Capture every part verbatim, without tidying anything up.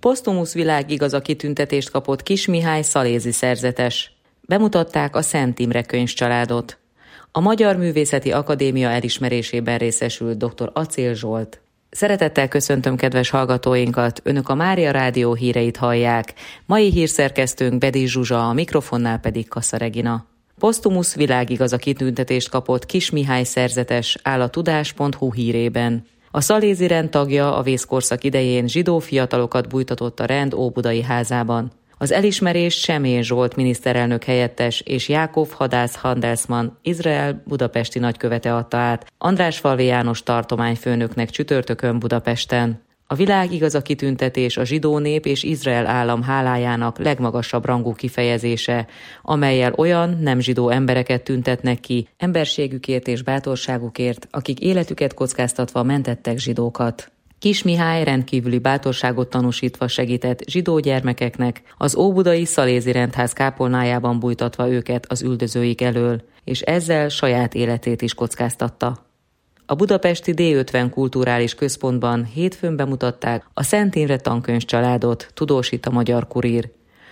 Posztumusz világigaza kitüntetést kapott Kiss Mihály szalézi szerzetes. Bemutatták a Szent Imre könyvcsaládot. A Magyar Művészeti Akadémia elismerésében részesült dr. Acél Zsolt. Szeretettel köszöntöm kedves hallgatóinkat, Önök a Mária Rádió híreit hallják. Mai hírszerkesztőnk Bedi Zsuzsa, a mikrofonnál pedig Kassa Regina. Posztumusz világigaza kitüntetést kapott Kiss Mihály szerzetes, áll a tudás pont hu hírében. A szalézi rend tagja a vészkorszak idején zsidó fiatalokat bújtatott a rend óbudai házában. Az elismerést Semjén Zsolt miniszterelnök helyettes és Jákov Hadász Handelsmann Izrael budapesti nagykövete adta át Andrásfalvi János tartományfőnöknek csütörtökön Budapesten. A világigaza kitüntetés a zsidó nép és Izrael állam hálájának legmagasabb rangú kifejezése, amellyel olyan nem zsidó embereket tüntetnek ki emberségükért és bátorságukért, akik életüket kockáztatva mentettek zsidókat. Kiss Mihály rendkívüli bátorságot tanúsítva segített zsidó gyermekeknek, az óbudai szalézi rendház kápolnájában bújtatva őket az üldözőik elől, és ezzel saját életét is kockáztatta. A budapesti dé ötven kulturális központban hétfőn bemutatták a Szent Imre tankönyvcsaládot, tudósít a Magyar Kurír.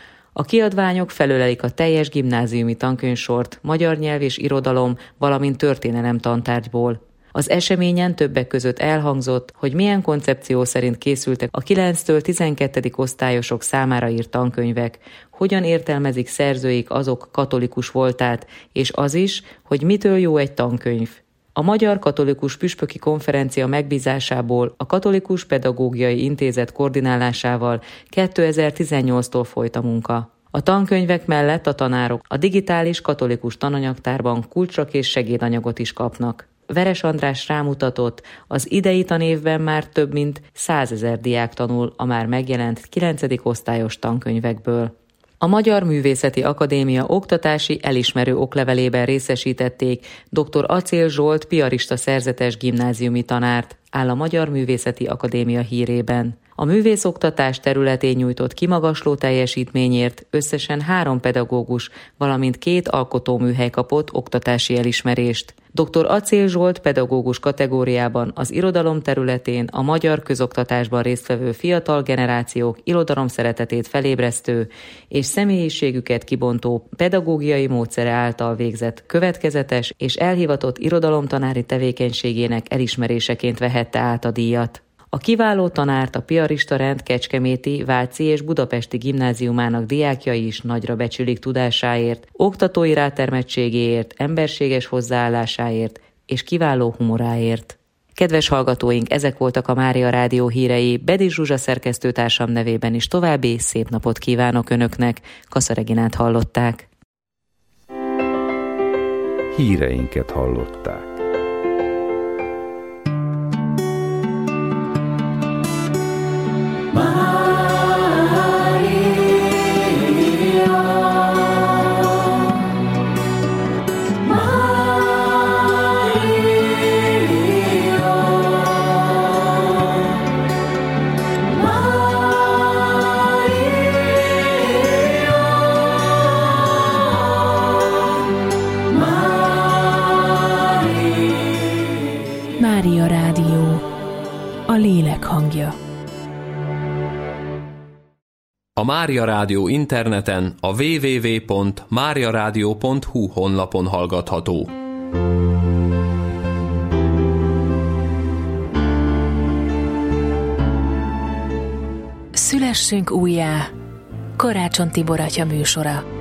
A kiadványok felölelik a teljes gimnáziumi tankönyvsort, magyar nyelv és irodalom, valamint történelem tantárgyból. Az eseményen többek között elhangzott, hogy milyen koncepció szerint készültek a kilenctől tizenkettedik osztályosok számára írt tankönyvek, hogyan értelmezik szerzőik azok katolikus voltát, és az is, hogy mitől jó egy tankönyv. A Magyar Katolikus Püspöki Konferencia megbízásából a Katolikus Pedagógiai Intézet koordinálásával kétezer-tizennyolctól folyt a munka. A tankönyvek mellett a tanárok a digitális katolikus tananyagtárban kulcsra és segédanyagot is kapnak. Veres András rámutatott, az idei tanévben már több mint százezer diák tanul a már megjelent kilencedik osztályos tankönyvekből. A Magyar Művészeti Akadémia oktatási elismerő oklevelében részesítették dr. Acél Zsolt piarista szerzetes gimnáziumi tanárt, áll a Magyar Művészeti Akadémia hírében. A művészoktatás területén nyújtott kimagasló teljesítményért összesen három pedagógus, valamint két alkotóműhely kapott oktatási elismerést. dr. Acél Zsolt pedagógus kategóriában az irodalom területén a magyar közoktatásban résztvevő fiatal generációk irodalom szeretetét felébresztő és személyiségüket kibontó pedagógiai módszere által végzett következetes és elhivatott irodalomtanári tevékenységének elismeréseként vehette át a díjat. A kiváló tanárt a piarista rend kecskeméti, váci és budapesti gimnáziumának diákjai is nagyra becsülik tudásáért, oktatói rátermettségéért, emberséges hozzáállásáért és kiváló humoráért. Kedves hallgatóink, ezek voltak a Mária Rádió hírei, Bedi Zsuzsa szerkesztőtársam nevében is további szép napot kívánok Önöknek. Kassa Reginát hallották. Híreinket hallották. Mária Rádió, a lélek hangja. A Mária Rádió interneten a double-u double-u double-u pont mária rádió pont hu honlapon hallgatható. Szülessünk újjá, Karácsony Tibor atya műsora.